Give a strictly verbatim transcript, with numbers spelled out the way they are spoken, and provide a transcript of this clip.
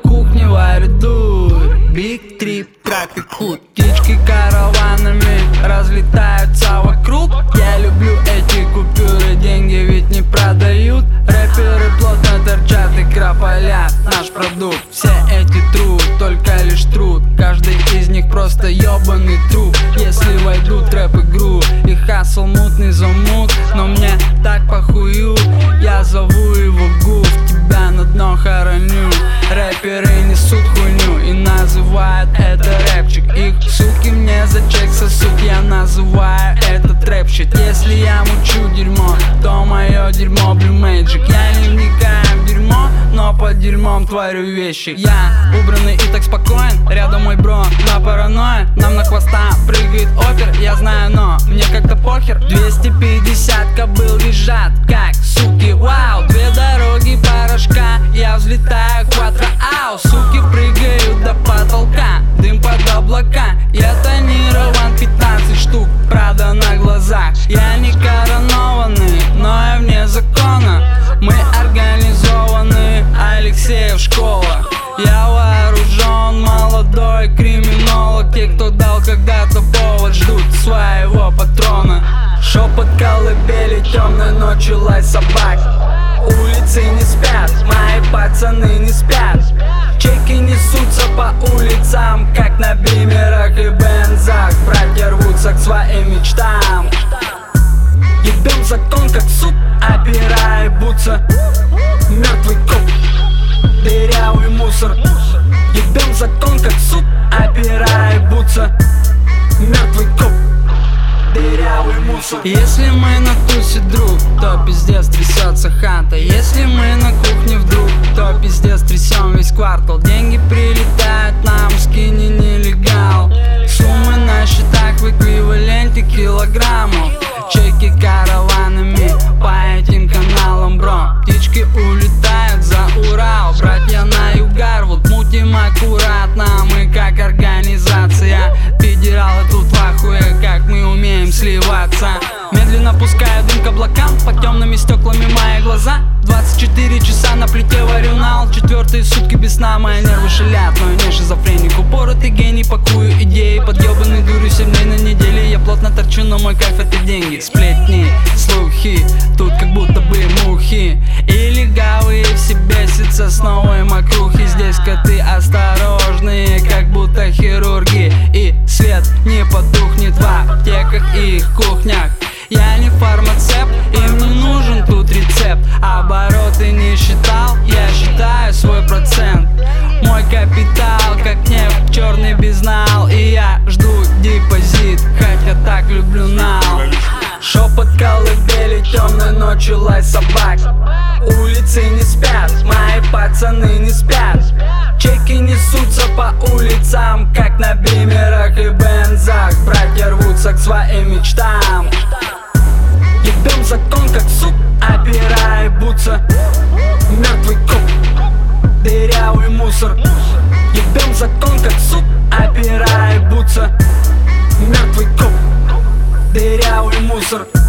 кухне варят дурь. Биг трип, трак и худ. Птички караванами разлетаются вокруг. Я люблю эти купюры, деньги ведь не продают. Рэперы плотно торчат и кропалят наш продукт. Все эти труд, только лишь труд. Каждый из них просто ёбаный труп. Если войдут в рэп-игру, и хасл мутный замут, но мне так похую, я зову его гуф, тебя на дно хороню. Рэперы несут хуйню и называют это рэпчик. Их суки мне за чек сосут, я называю это трэпщит. Если я мучу дерьмо, то мое дерьмо Blue Magic. Я не вникаю в дерьмо, но под дерьмом творю вещи. Я убранный и так спокоен, рядом мой бро на паранойя. Нам на хвоста прыгает опер, я знаю, но мне как-то похер. Двести пятьдесят кобыл лежат, как суки, вау. Две дороги порошка, я взлетаю квадро, ау. Суки прыгают до потолка, дым под облака. Я тонирован пятнадцать штук, правда на глазах. Я не коронованный, но я вне закона. Мы организованы, Алексеев школа. Я вооружен, молодой криминолог. Те, кто дал когда-то повод, ждут своего патрона. Шепот колыбели, темной ночью лай собак. Улицы не спят, мои пацаны не спят. Чеки несутся по улицам, как на бимерах и бензах. Братья рвутся к своим мечтам. Ебем закон как суп, опера ебутся. Мертвый коп, дырявый мусор. Ебем закон как суп, опера ебутся. Мертвый коп, дырявый мусор. Если мы на тусе, друг, то пиздец трясется хата. Если мы на кухне вдруг, то пиздец трясем весь квартал. Деньги прилетают нам, скини нелегал. Суммы на счетах в эквиваленте килограммов. Чеки караванами по этим каналам, бро. Птички улетают за Урал. Братья на Югарвуд, мутим аккуратно. Мы как организация. Федералы тут в ахуе, как мы умеем сливаться. Медленно пускаю дым к облакам, под темными стеклами мои глаза. Двадцать четыре часа на плите варю нал. Четвертые сутки без сна, мои нервы шалят. Но я не шизофреник, упоротый гений. Пакую идеи, подъебанный дурью семь дней на неделе. Я плотно торчу, но мой кайф это деньги. Сплетни, слухи, тут как будто бы мухи. И легавые все бесятся с новой мокрухи. Здесь коты осторожные, как будто хирурги. И свет не потухнет в аптеках и их кухнях. Я не фармацепт, им не нужен тут рецепт. Обороты не считал, я считаю свой процент. Мой капитал, как нефть, черный безнал. И я жду депозит, хотя так люблю нал. Шепот колыбели, темной ночью лай собак. Улицы не спят, мои пацаны не спят. Чеки несутся по улицам, как на бимерах и бензах. Братья рвутся к своим мечтам. Ебем закон как суп, опера ебутся. Мертвый коп, дырявый мусор. Ебем закон как суп, опера ебутся. Мертвый коп, дырявый мусор.